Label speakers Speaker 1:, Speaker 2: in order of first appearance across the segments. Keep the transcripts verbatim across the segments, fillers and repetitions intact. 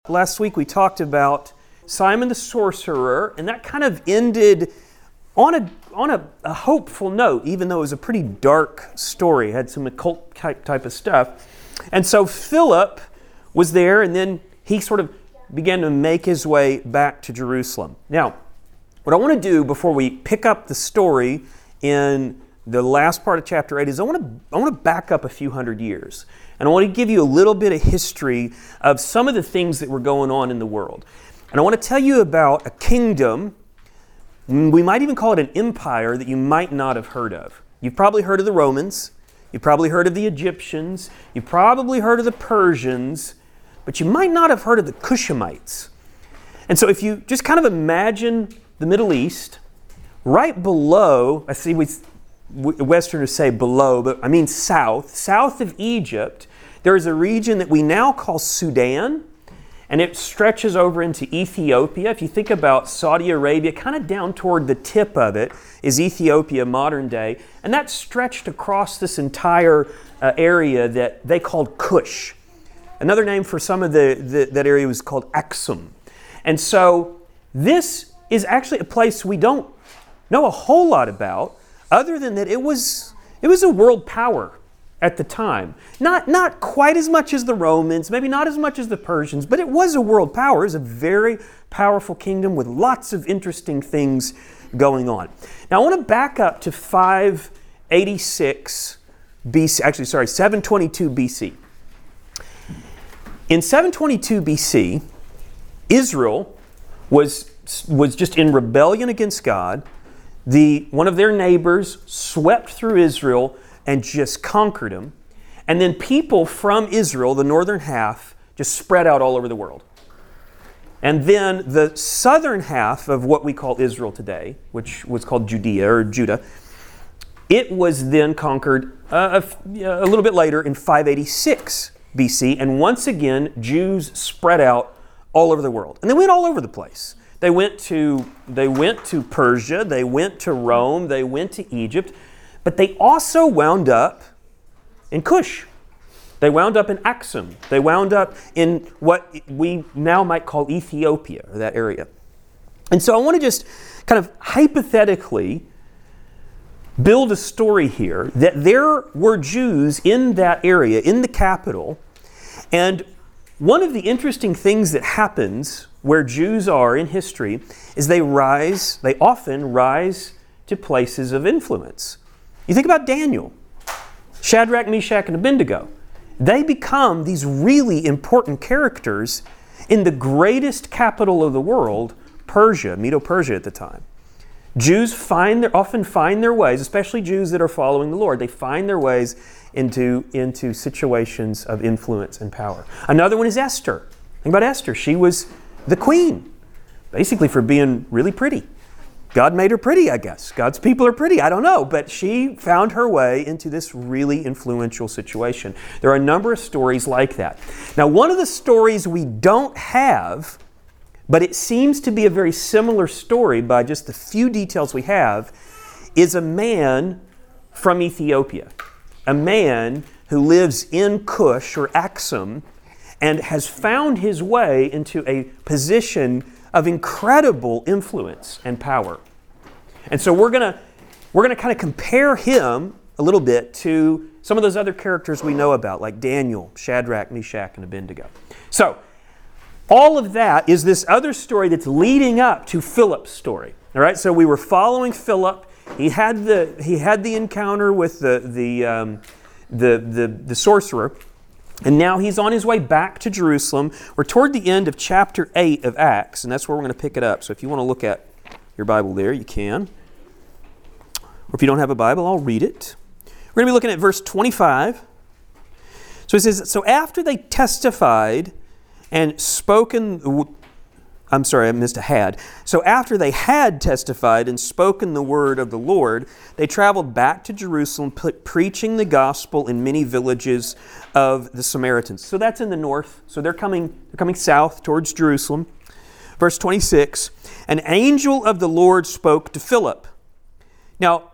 Speaker 1: Last week we talked about Simon the sorcerer, and that kind of ended on a on a, a hopeful note, even though it was a pretty dark story. It had some occult type, type of stuff. And so Philip was there, and then he sort of began to make his way back to Jerusalem. Now, what I want to do before we pick up the story in the last part of chapter eight is I want to I want to back up a few hundred years. And I want to give you a little bit of history of some of the things that were going on in the world. And I want to tell you about a kingdom, we might even call it an empire, that you might not have heard of. You've probably heard of the Romans, you've probably heard of the Egyptians, you've probably heard of the Persians, but you might not have heard of the Cushamites. And so if you just kind of imagine the Middle East, right below, I see we Westerners say below, but I mean south, south of Egypt, there is a region that we now call Sudan, and it stretches over into Ethiopia. If you think about Saudi Arabia, kind of down toward the tip of it is Ethiopia, modern day, and that stretched across this entire uh, area that they called Cush. Another name for some of the, the that area was called Aksum. And so this is actually a place we don't know a whole lot about, other than that it was it was a world power at the time. Not, not quite as much as the Romans, maybe not as much as the Persians, but it was a world power. It was a very powerful kingdom with lots of interesting things going on. Now I want to back up to five eighty-six B C, actually sorry, seven twenty-two B C. In seven twenty-two B C, Israel was, was just in rebellion against God. The, one of their neighbors swept through Israel and just conquered them. And then people from Israel, the northern half, just spread out all over the world. And then the southern half of what we call Israel today, which was called Judea or Judah, it was then conquered uh, a, a little bit later in five eighty-six B C. And once again, Jews spread out all over the world. And they went all over the place. They went to they went to Persia, they went to Rome, they went to Egypt, but they also wound up in Cush. They wound up in Aksum. They wound up in what we now might call Ethiopia, or that area. And so I want to just kind of hypothetically build a story here that there were Jews in that area, in the capital, and one of the interesting things that happens where Jews are in history is they rise, they often rise to places of influence. You think about Daniel, Shadrach, Meshach, and Abednego. They become these really important characters in the greatest capital of the world, Persia, Medo-Persia at the time. Jews find their, often find their ways, especially Jews that are following the Lord, they find their ways into, into situations of influence and power. Another one is Esther. Think about Esther. She was the queen, basically for being really pretty. God made her pretty, I guess. God's people are pretty, I don't know. But she found her way into this really influential situation. There are a number of stories like that. Now, one of the stories we don't have, but it seems to be a very similar story by just the few details we have, is a man from Ethiopia. A man who lives in Cush or Aksum and has found his way into a position of incredible influence and power. And so we're going to we're going to kind of compare him a little bit to some of those other characters we know about, like Daniel, Shadrach, Meshach, and Abednego. So all of that is this other story that's leading up to Philip's story. All right, so we were following Philip. He had the he had the encounter with the the um, the, the the sorcerer, and now he's on his way back to Jerusalem. We're toward the end of chapter eight of Acts, and that's where we're going to pick it up. So if you want to look at your Bible there, you can. Or if you don't have a Bible, I'll read it. We're going to be looking at verse twenty-five. So it says, "So after they testified and spoken." I'm sorry, I missed a had. So after they had testified and spoken the word of the Lord, they traveled back to Jerusalem, pre- preaching the gospel in many villages of the Samaritans. So that's in the north. So they're coming, they're coming south towards Jerusalem. Verse twenty-six, an angel of the Lord spoke to Philip. Now,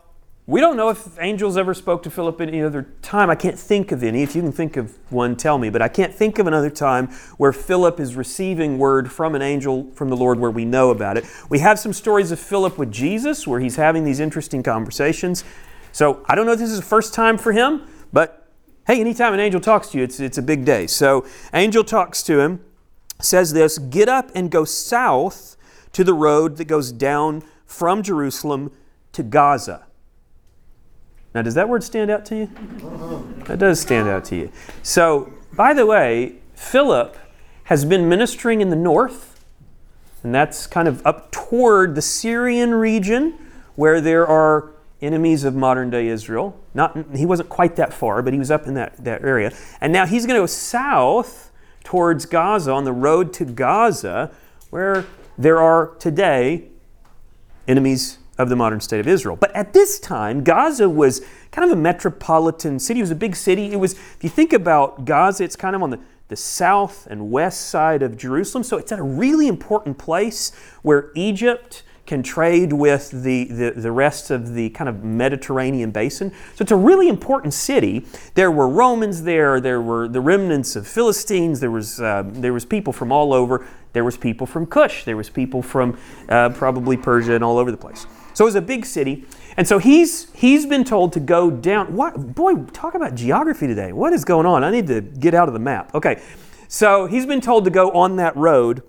Speaker 1: we don't know if angels ever spoke to Philip at any other time. I can't think of any. If you can think of one, tell me. But I can't think of another time where Philip is receiving word from an angel from the Lord where we know about it. We have some stories of Philip with Jesus where he's having these interesting conversations. So I don't know if this is the first time for him, but hey, anytime an angel talks to you, it's, it's a big day. So angel talks to him, says this, "Get up and go south to the road that goes down from Jerusalem to Gaza." Now, does that word stand out to you? That does stand out to you. So, by the way, Philip has been ministering in the north, and that's kind of up toward the Syrian region where there are enemies of modern-day Israel. Not, he wasn't quite that far, but he was up in that, that area. And now he's going to go south towards Gaza, on the road to Gaza, where there are today enemies of the modern state of Israel. But at this time, Gaza was kind of a metropolitan city. It was a big city. It was, if you think about Gaza, it's kind of on the, the south and west side of Jerusalem. So it's at a really important place where Egypt can trade with the, the, the rest of the kind of Mediterranean basin. So it's a really important city. There were Romans there. There were the remnants of Philistines. There was, uh, there was people from all over. There was people from Cush. There was people from uh, probably Persia and all over the place. So it was a big city. And so he's he's been told to go down. What, boy, talk about geography today. What is going on? I need to get out of the map. Okay, so he's been told to go on that road.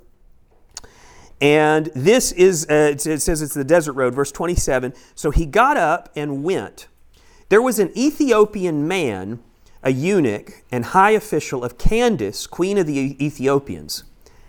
Speaker 1: And this is, uh, it says it's the desert road, verse twenty-seven. So he got up and went. There was an Ethiopian man, a eunuch and high official of Candace, queen of the Ethiopians.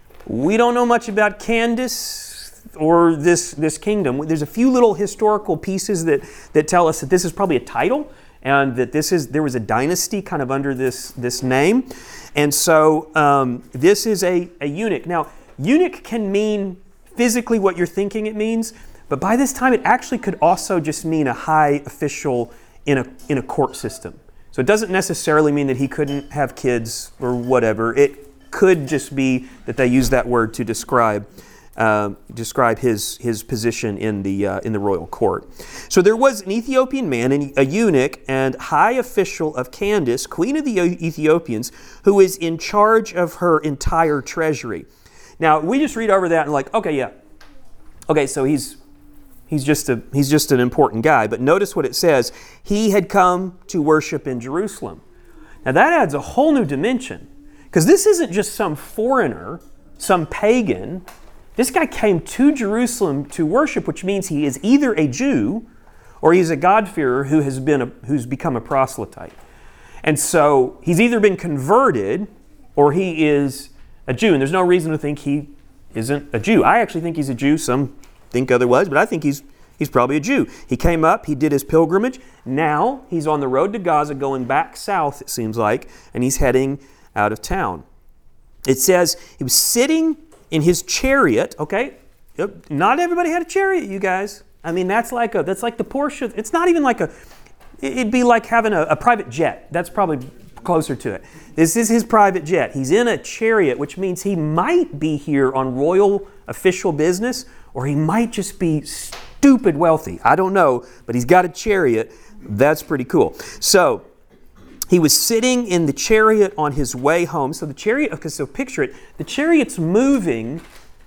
Speaker 1: We don't know much about Candace or this, this kingdom. There's a few little historical pieces that, that tell us that this is probably a title and that this is there was a dynasty kind of under this, this name. And so um, this is a, a eunuch. Now, eunuch can mean physically what you're thinking it means, but by this time it actually could also just mean a high official in a, in a court system. So it doesn't necessarily mean that he couldn't have kids or whatever. It could just be that they use that word to describe uh, describe his his position in the uh, in the royal court. So there was an Ethiopian man, a eunuch and high official of Candace, queen of the Ethiopians, who is in charge of her entire treasury. Now we just read over that and like, okay, yeah, okay, so he's he's just a he's just an important guy. But notice what it says: he had come to worship in Jerusalem. Now that adds a whole new dimension. Because this isn't just some foreigner, some pagan. This guy came to Jerusalem to worship, which means he is either a Jew or he's a God-fearer who has been a, who's become a proselyte. And so he's either been converted or he is a Jew. And there's no reason to think he isn't a Jew. I actually think he's a Jew. Some think otherwise, but I think he's he's probably a Jew. He came up, he did his pilgrimage. Now he's on the road to Gaza going back south, it seems like, and he's heading out of town. It says he was sitting in his chariot. Okay, yep. Not everybody had a chariot, you guys. I mean, that's like a that's like the Porsche. It's not even like a. It'd be like having a, a private jet. That's probably closer to it. This is his private jet. He's in a chariot, which means he might be here on royal official business, or he might just be stupid wealthy. I don't know, but he's got a chariot. That's pretty cool. So he was sitting in the chariot on his way home. So the chariot, okay, so picture it. The chariot's moving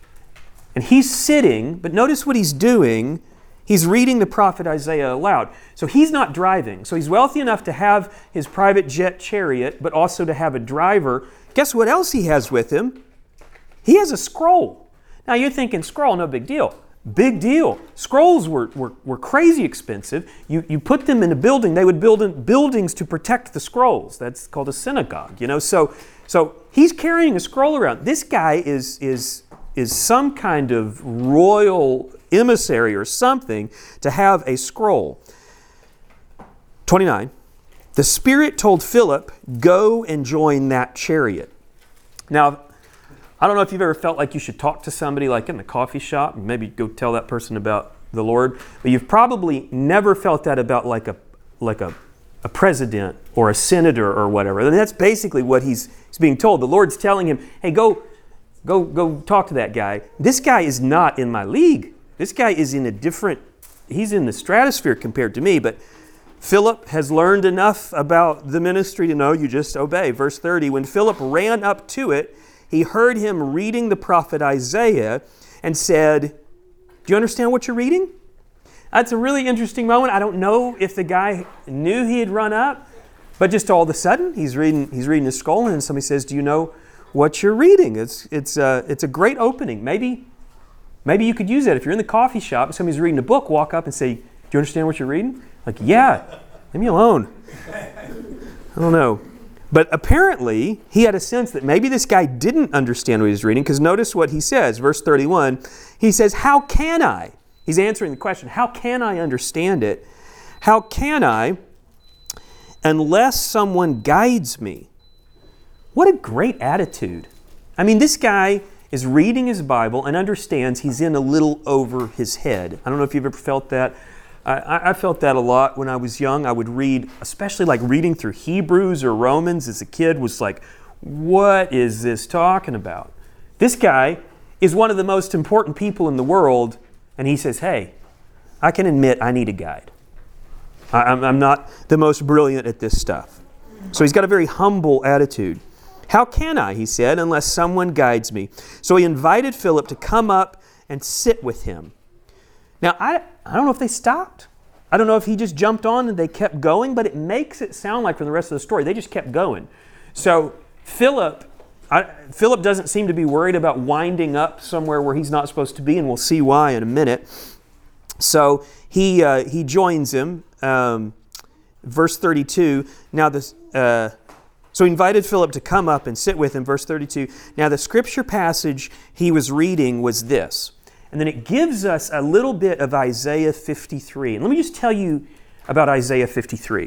Speaker 1: and he's sitting, but notice what he's doing. He's reading the prophet Isaiah aloud. So he's not driving. So he's wealthy enough to have his private jet chariot, but also to have a driver. Guess what else he has with him? He has a scroll. Now you're thinking, scroll, no big deal. Big deal. Scrolls were, were, were crazy expensive. You, you put them in a building. They would build in buildings to protect the scrolls. That's called a synagogue. You know, so so he's carrying a scroll around. This guy is is is some kind of royal emissary or something to have a scroll. twenty-nine. The Spirit told Philip, "Go and join that chariot." Now, I don't know if you've ever felt like you should talk to somebody like in the coffee shop and maybe go tell that person about the Lord, but you've probably never felt that about like a like a, a president or a senator or whatever. And that's basically what he's, he's being told. The Lord's telling him, hey, go, go, go talk to that guy. This guy is not in my league. This guy is in a different, he's in the stratosphere compared to me, but Philip has learned enough about the ministry to know you just obey. Verse thirty, when Philip ran up to it, he heard him reading the prophet Isaiah and said, do you understand what you're reading? That's a really interesting moment. I don't know if the guy knew he had run up, but just all of a sudden, he's reading he's reading his scroll, and somebody says, do you know what you're reading? It's it's uh, it's a great opening. Maybe, maybe you could use that. If you're in the coffee shop and somebody's reading a book, walk up and say, do you understand what you're reading? Like, yeah, leave me alone. I don't know. But apparently, he had a sense that maybe this guy didn't understand what he was reading, because notice what he says, verse thirty-one. He says, how can I? He's answering the question, how can I understand it? How can I unless someone guides me? What a great attitude. I mean, this guy is reading his Bible and understands he's in a little over his head. I don't know if you've ever felt that. I, I felt that a lot when I was young. I would read, especially like reading through Hebrews or Romans as a kid, was like, what is this talking about? This guy is one of the most important people in the world, and he says, hey, I can admit I need a guide. I, I'm, I'm not the most brilliant at this stuff. So he's got a very humble attitude. How can I, he said, unless someone guides me? So he invited Philip to come up and sit with him. Now, I, I don't know if they stopped. I don't know if he just jumped on and they kept going, but it makes it sound like from the rest of the story, they just kept going. So Philip, I, Philip doesn't seem to be worried about winding up somewhere where he's not supposed to be, and we'll see why in a minute. So he uh, he joins him. Um, verse thirty-two, now this... Uh, So he invited Philip to come up and sit with him, verse thirty-two. Now the scripture passage he was reading was this. And then it gives us a little bit of Isaiah fifty-three. And let me just tell you about Isaiah fifty-three.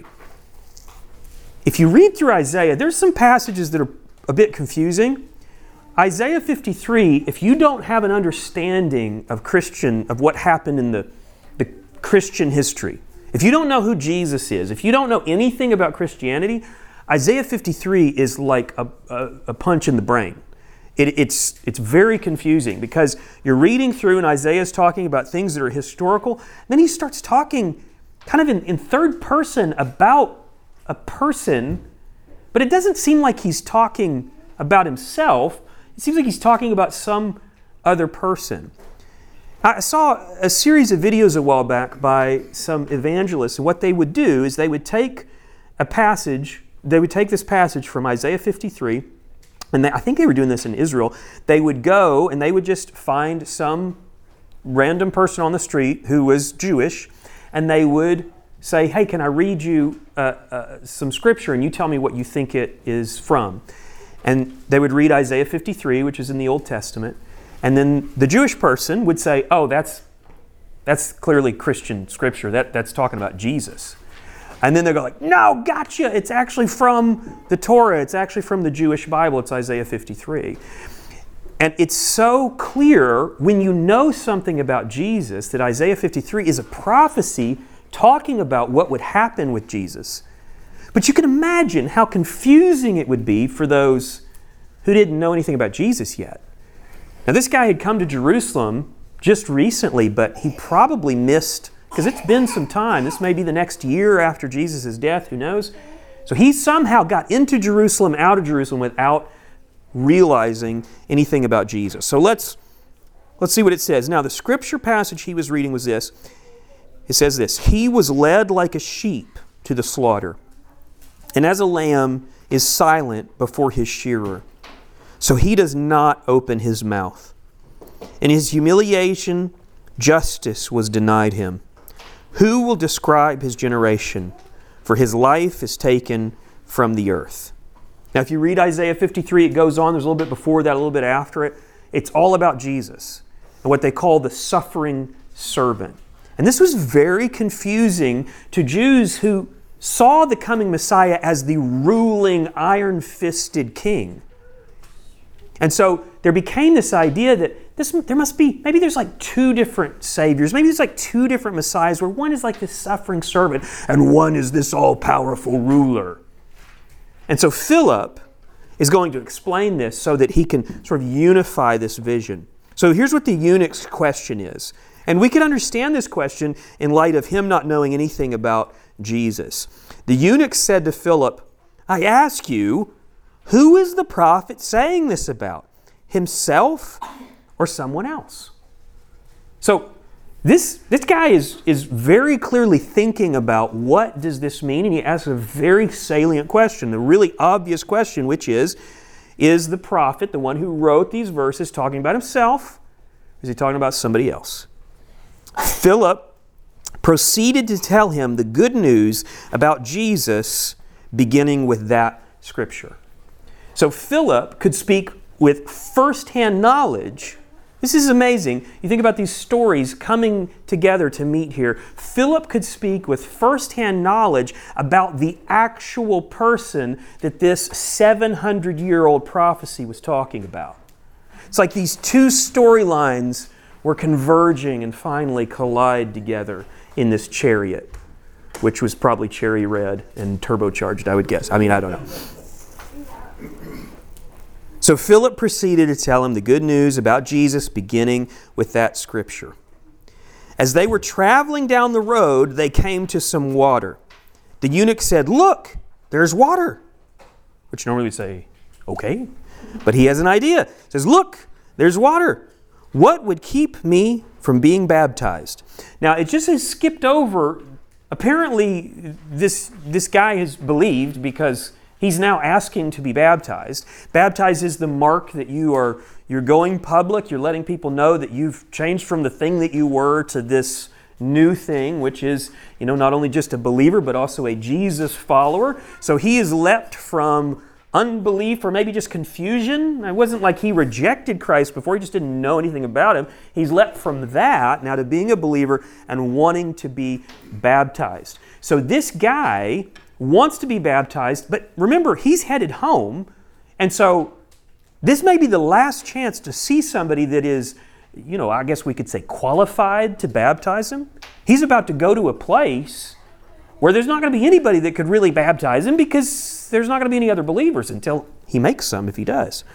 Speaker 1: If you read through Isaiah, there's some passages that are a bit confusing. Isaiah fifty-three, if you don't have an understanding of Christian, of what happened in the, the Christian history, if you don't know who Jesus is, if you don't know anything about Christianity, Isaiah fifty-three is like a, a, a punch in the brain. It, it's, it's very confusing because you're reading through and Isaiah's talking about things that are historical. Then he starts talking kind of in, in third person about a person, but it doesn't seem like he's talking about himself. It seems like he's talking about some other person. I saw a series of videos a while back by some evangelists, and what they would do is they would take a passage They would take this passage from Isaiah fifty-three, and they, I think they were doing this in Israel. They would go and they would just find some random person on the street who was Jewish, and they would say, hey, can I read you uh, uh, some scripture, and you tell me what you think it is from. And they would read Isaiah fifty-three, which is in the Old Testament, and then the Jewish person would say, oh, that's that's clearly Christian scripture. That, that's talking about Jesus. And then they go like, no, gotcha. It's actually from the Torah. It's actually from the Jewish Bible. It's Isaiah fifty-three. And it's so clear when you know something about Jesus that Isaiah fifty-three is a prophecy talking about what would happen with Jesus. But you can imagine how confusing it would be for those who didn't know anything about Jesus yet. Now, this guy had come to Jerusalem just recently, but he probably missed, because it's been some time. This may be the next year after Jesus' death, who knows? So he somehow got into Jerusalem, out of Jerusalem, without realizing anything about Jesus. So let's, let's see what it says. Now, the scripture passage he was reading was this. It says this, he was led like a sheep to the slaughter, and as a lamb is silent before his shearer, so he does not open his mouth. In his humiliation, justice was denied him. Who will describe his generation? For his life is taken from the earth. Now, if you read Isaiah fifty-three, it goes on. There's a little bit before that, a little bit after it. It's all about Jesus and what they call the suffering servant. And this was very confusing to Jews who saw the coming Messiah as the ruling, iron-fisted king. And so there became this idea that this, there must be, maybe there's like two different saviors. Maybe there's like two different messiahs where one is like this suffering servant and one is this all-powerful ruler. And so Philip is going to explain this so that he can sort of unify this vision. So here's what the eunuch's question is. And we can understand this question in light of him not knowing anything about Jesus. The eunuch said to Philip, I ask you, who is the prophet saying this about? Himself or someone else? So this, this guy is, is very clearly thinking about what does this mean, and he asks a very salient question, a really obvious question, which is, is the prophet, the one who wrote these verses, talking about himself, or is he talking about somebody else? Philip proceeded to tell him the good news about Jesus, beginning with that scripture. So Philip could speak with first-hand knowledge. This is amazing. You think about these stories coming together to meet here. Philip could speak with first-hand knowledge about the actual person that this seven hundred year old prophecy was talking about. It's like these two storylines were converging and finally collide together in this chariot, which was probably cherry red and turbocharged, I would guess. I mean, I don't know. So Philip proceeded to tell him the good news about Jesus, beginning with that scripture. As they were traveling down the road, they came to some water. The eunuch said, look, there's water. Which normally we say, okay. But he has an idea. He says, look, there's water. What would keep me from being baptized? Now, it just has skipped over. Apparently, this, this guy has believed because he's now asking to be baptized. Baptized is the mark that you are, you're going public. You're letting people know that you've changed from the thing that you were to this new thing, which is, you know, not only just a believer, but also a Jesus follower. So he is leapt from unbelief or maybe just confusion. It wasn't like he rejected Christ before. He just didn't know anything about him. He's leapt from that now to being a believer and wanting to be baptized. So this guy wants to be baptized, but remember, he's headed home. And so this may be the last chance to see somebody that is, you know, I guess we could say qualified to baptize him. He's about to go to a place where there's not going to be anybody that could really baptize him because there's not going to be any other believers until he makes some, if he does.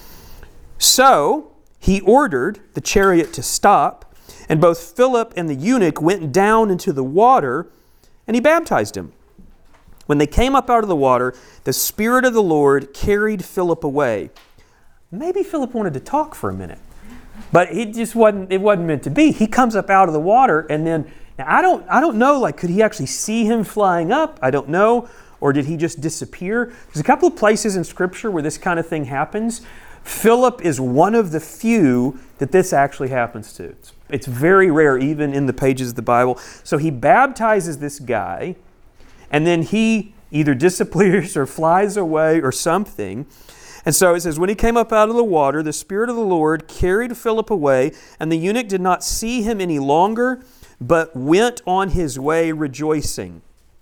Speaker 1: So he ordered the chariot to stop, and both Philip and the eunuch went down into the water, and he baptized him. When they came up out of the water, the Spirit of the Lord carried Philip away. Maybe Philip wanted to talk for a minute, but it just wasn't, it wasn't meant to be. He comes up out of the water, and then, now I don't, I don't know, like, could he actually see him flying up? I don't know. Or did he just disappear? There's a couple of places in Scripture where this kind of thing happens. Philip is one of the few that this actually happens to. It's, it's very rare, even in the pages of the Bible. So he baptizes this guy, and then he either disappears or flies away or something. And so it says, when he came up out of the water, the Spirit of the Lord carried Philip away, and the eunuch did not see him any longer, but went on his way rejoicing.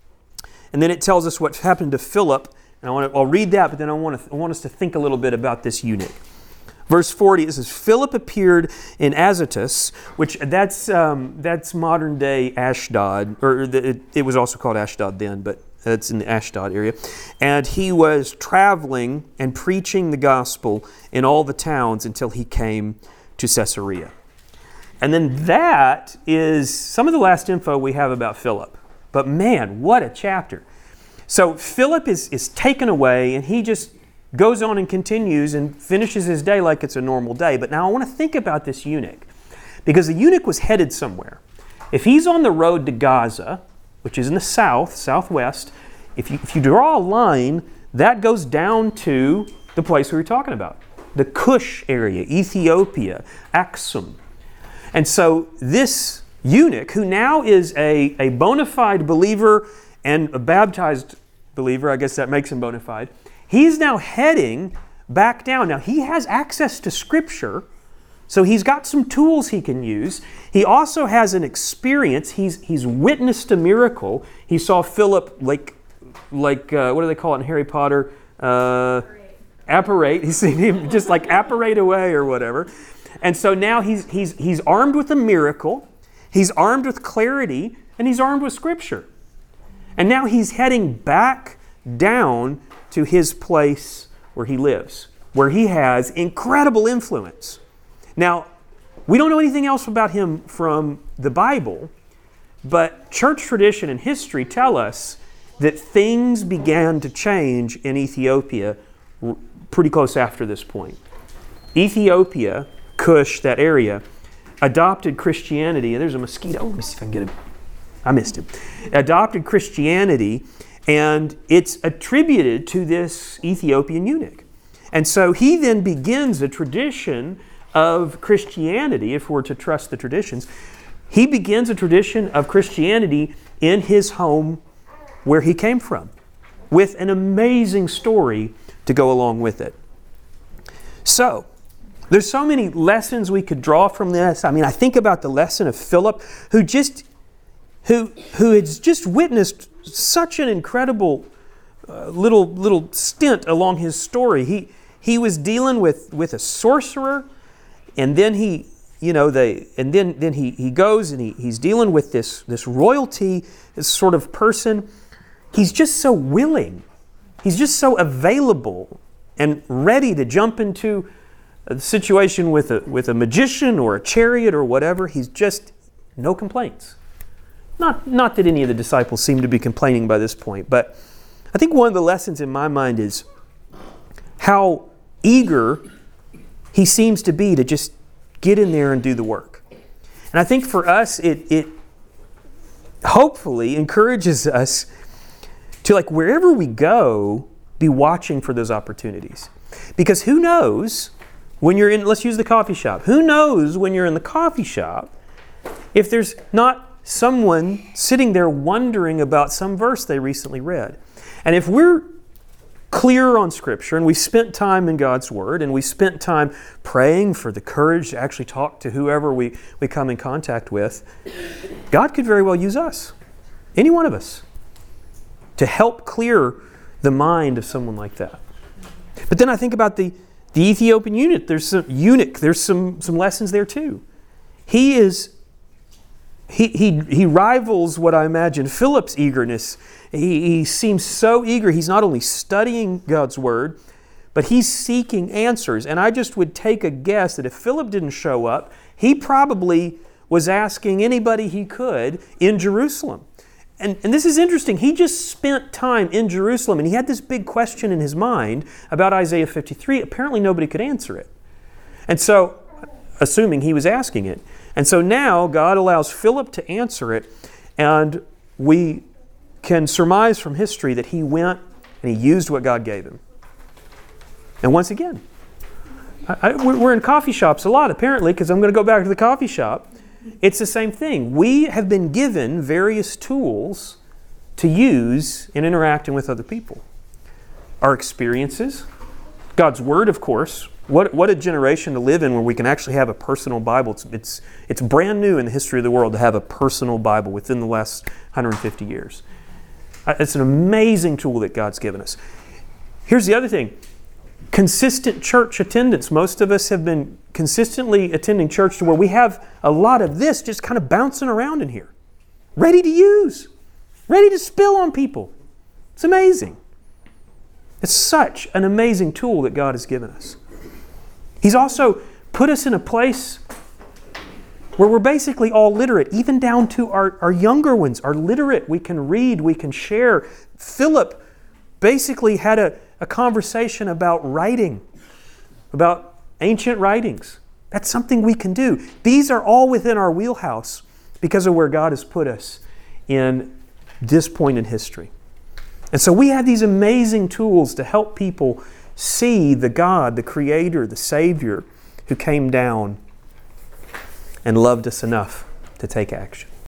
Speaker 1: And then it tells us what happened to Philip. And I want to, I'll read that, but then I want, to, I want us to think a little bit about this eunuch. Verse forty, it says, Philip appeared in Azotus, which that's um, that's modern day Ashdod, or the, it, it was also called Ashdod then, but it's in the Ashdod area. And he was traveling and preaching the gospel in all the towns until he came to Caesarea. And then that is some of the last info we have about Philip. But man, what a chapter. So Philip is, is taken away, and he just goes on and continues and finishes his day like it's a normal day. But now I want to think about this eunuch, because the eunuch was headed somewhere. If he's on the road to Gaza, which is in the south, southwest, if you, if you draw a line, that goes down to the place we were talking about, the Cush area, Ethiopia, Aksum. And so this eunuch, who now is a, a bona fide believer and a baptized believer, I guess that makes him bona fide, he's now heading back down. Now, he has access to Scripture, so he's got some tools he can use. He also has an experience. He's he's witnessed a miracle. He saw Philip, like, like uh, what do they call it in Harry Potter? Uh, apparate. He's seen him just like apparate away or whatever. And so now he's he's he's armed with a miracle. He's armed with clarity, and he's armed with Scripture. And now he's heading back down to his place where he lives, where he has incredible influence. Now, we don't know anything else about him from the Bible, But church tradition and history tell us that things began to change in Ethiopia pretty close after this point. Ethiopia, Cush, that area, adopted Christianity. There's a mosquito. Let me see if I can get it. I missed him. Adopted Christianity, and it's attributed to this Ethiopian eunuch. And so he then begins a tradition of Christianity, if we're to trust the traditions. He begins a tradition of Christianity in his home where he came from, with an amazing story to go along with it. So, there's so many lessons we could draw from this. I mean, I think about the lesson of Philip, who just who who has just witnessed such an incredible uh, little little stint along his story. He he was dealing with, with a sorcerer, and then he you know they and then then he he goes and he, he's dealing with this this royalty, this sort of person. He's just so willing. He's just so available and ready to jump into a situation with a with a magician or a chariot or whatever. He's just no complaints. Not not that any of the disciples seem to be complaining by this point, but I think one of the lessons in my mind is how eager he seems to be to just get in there and do the work. And I think for us, it it hopefully encourages us to, like, wherever we go, be watching for those opportunities. Because who knows when you're in, let's use the coffee shop, who knows when you're in the coffee shop if there's not someone sitting there wondering about some verse they recently read. And if we're clear on Scripture and we spent time in God's Word and we spent time praying for the courage to actually talk to whoever we, we come in contact with, God could very well use us, any one of us, to help clear the mind of someone like that. But then I think about the, the Ethiopian eunuch. There's some eunuch. There's some, some lessons there too. He is he he he rivals what I imagine Philip's eagerness. He, he seems so eager. He's not only studying God's Word, but he's seeking answers. And I just would take a guess that if Philip didn't show up, he probably was asking anybody he could in Jerusalem. And, and this is interesting. He just spent time in Jerusalem and he had this big question in his mind about Isaiah fifty-three. Apparently nobody could answer it. And so, assuming he was asking it. And so now God allows Philip to answer it, and we can surmise from history that he went and he used what God gave him. And once again, I, I, we're in coffee shops a lot apparently, because I'm going to go back to the coffee shop. It's the same thing. We have been given various tools to use in interacting with other people. Our experiences, God's Word, of course. What what a generation to live in where we can actually have a personal Bible. It's, it's, it's brand new in the history of the world to have a personal Bible within the last one hundred fifty years. It's an amazing tool that God's given us. Here's the other thing. Consistent church attendance. Most of us have been consistently attending church to where we have a lot of this just kind of bouncing around in here. Ready to use. Ready to spill on people. It's amazing. It's such an amazing tool that God has given us. He's also put us in a place where we're basically all literate, even down to our, our younger ones are literate. We can read, we can share. Philip basically had a, a conversation about writing, about ancient writings. That's something we can do. These are all within our wheelhouse because of where God has put us in this point in history. And so we have these amazing tools to help people see the God, the Creator, the Savior who came down and loved us enough to take action.